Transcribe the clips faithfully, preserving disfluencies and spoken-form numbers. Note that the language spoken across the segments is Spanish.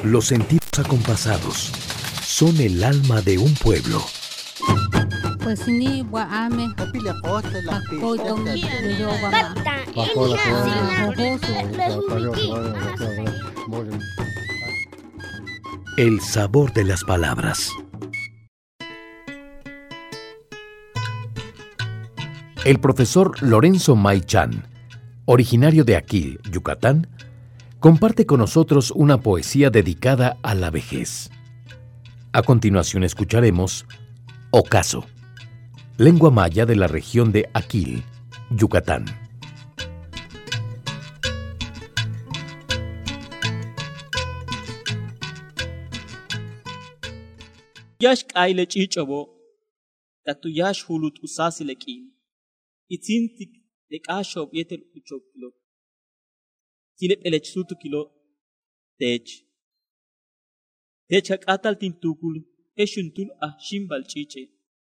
Los sentidos acompasados son el alma de un pueblo. Pues ni guame, El sabor de las palabras. El profesor Lorenzo May Chan, originario de Aquil, Yucatán, comparte con nosotros una poesía dedicada a la vejez. A continuación escucharemos Ocaso, lengua maya de la región de Aquil, Yucatán. Yash kaile chichobo, tatu yash hulut usasi lekin, itzintik de kashob yetel uchok kilo, tilep elech sutu kilo, tech. Tech hak atal tintukul, eshuntul ah shimbal chiche.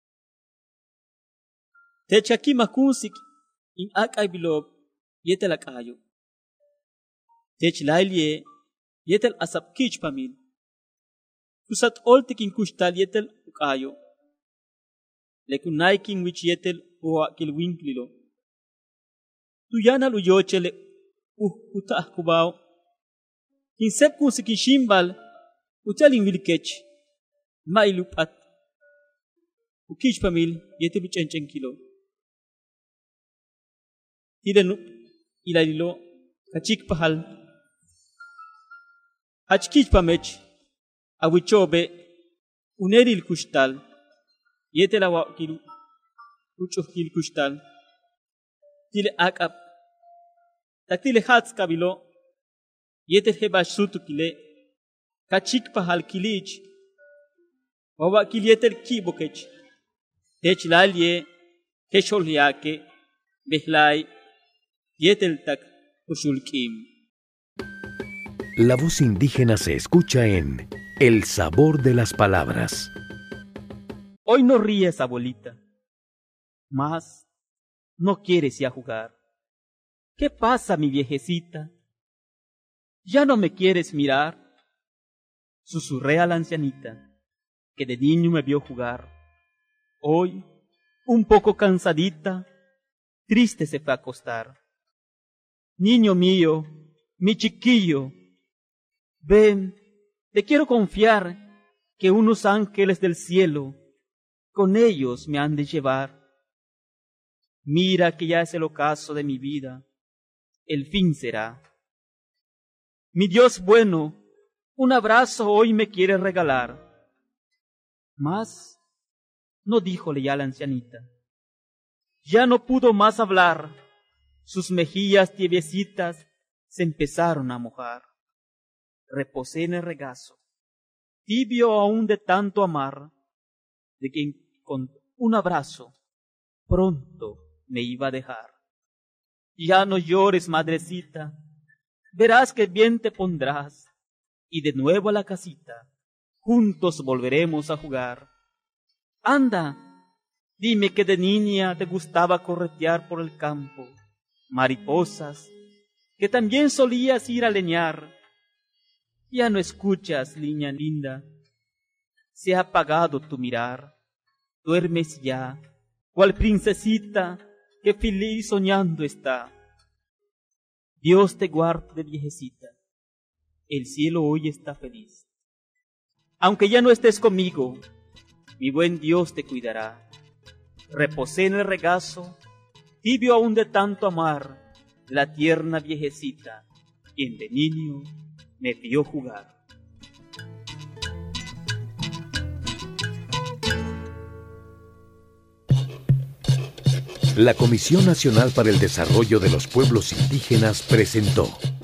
Tech haki makunsik, in ak ay bilob, yetel ak ayo. Tech lailye, yetel asap kich pamil. Kusat oltikin kushtal yetel ukayo. Lekun naikin wich yetel uwa kilwinklilo. Tuyanal uyochele uh utah kubao. Kinsep kunsikin shimbal utelin wilkech. Mailupat. Ukich pamil yetel bichenchen kilo. Tidenu ilalilo kachik pahal. Hachkich pamech. Awichobe uneril kushtal yetela wa kil ucho kil kushtal tile akap tatile hats kabilo yetel hebash sutu kile kachik pahal kilich wawa kil yetel kibokech tech lalye keshol yake behlai yetel tak ushulkim. La voz indígena se escucha en El sabor de las palabras. Hoy no ríes, abuelita, mas no quieres ya jugar. ¿Qué pasa, mi viejecita? ¿Ya no me quieres mirar? Susurré a la ancianita, que de niño me vio jugar. Hoy, un poco cansadita, triste se fue a acostar. Niño mío, mi chiquillo, ven, te quiero confiar que unos ángeles del cielo con ellos me han de llevar. Mira que ya es el ocaso de mi vida, el fin será. Mi Dios bueno, un abrazo hoy me quiere regalar. Mas no díjole ya la ancianita. Ya no pudo más hablar, sus mejillas tibiecitas se empezaron a mojar. Reposé en el regazo, tibio aún de tanto amar, de quien con un abrazo pronto me iba a dejar. Ya no llores, madrecita, verás que bien te pondrás, y de nuevo a la casita, juntos volveremos a jugar. Anda, dime que de niña te gustaba corretear por el campo, mariposas, que también solías ir a leñar. Ya no escuchas, niña linda, se ha apagado tu mirar, duermes ya, cual princesita que feliz soñando está. Dios te guarde de viejecita, el cielo hoy está feliz. Aunque ya no estés conmigo, mi buen Dios te cuidará. Reposé en el regazo, tibio aún de tanto amar, la tierna viejecita, quien de niño me vio jugar. La Comisión Nacional para el Desarrollo de los Pueblos Indígenas presentó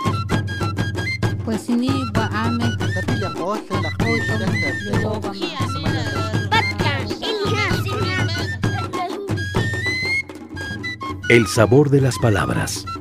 pues ni guame, El sabor de las palabras.